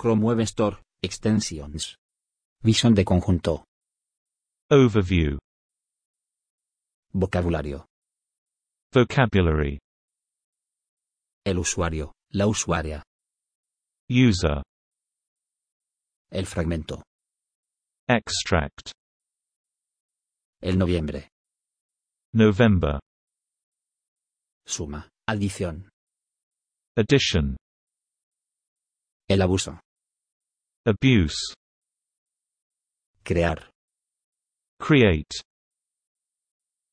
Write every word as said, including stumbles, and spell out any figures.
Chrome Web Store, Extensions. Visión de conjunto. Overview. Vocabulario. Vocabulary. El usuario, la usuaria. User. El fragmento. Extract. El noviembre. November. Suma, adición. Addition. El abuso. Abuse. Crear. Create.